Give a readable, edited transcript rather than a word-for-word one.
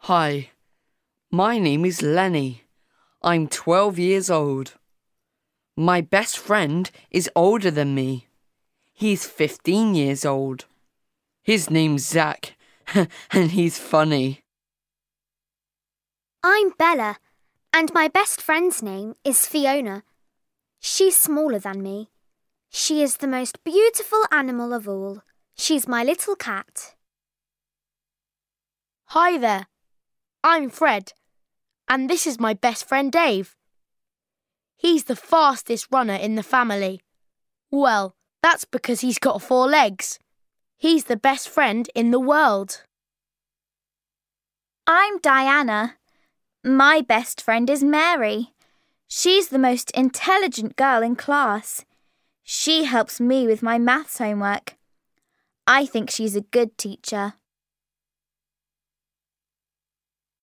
Hi, my name is Lenny. I'm 12 years old. My best friend is older than me. He's 15 years old. His name's Zach, and he's funny. I'm Bella, and my best friend's name is Fiona. She's smaller than me. She is the most beautiful animal of all. She's my little cat. Hi there, I'm Fred, and this is my best friend Dave. He's the fastest runner in the family. Well, that's because he's got 4 legs. He's the best friend in the world. I'm Diana. My best friend is Mary. She's the most intelligent girl in class. She helps me with my maths homework. I think she's a good teacher.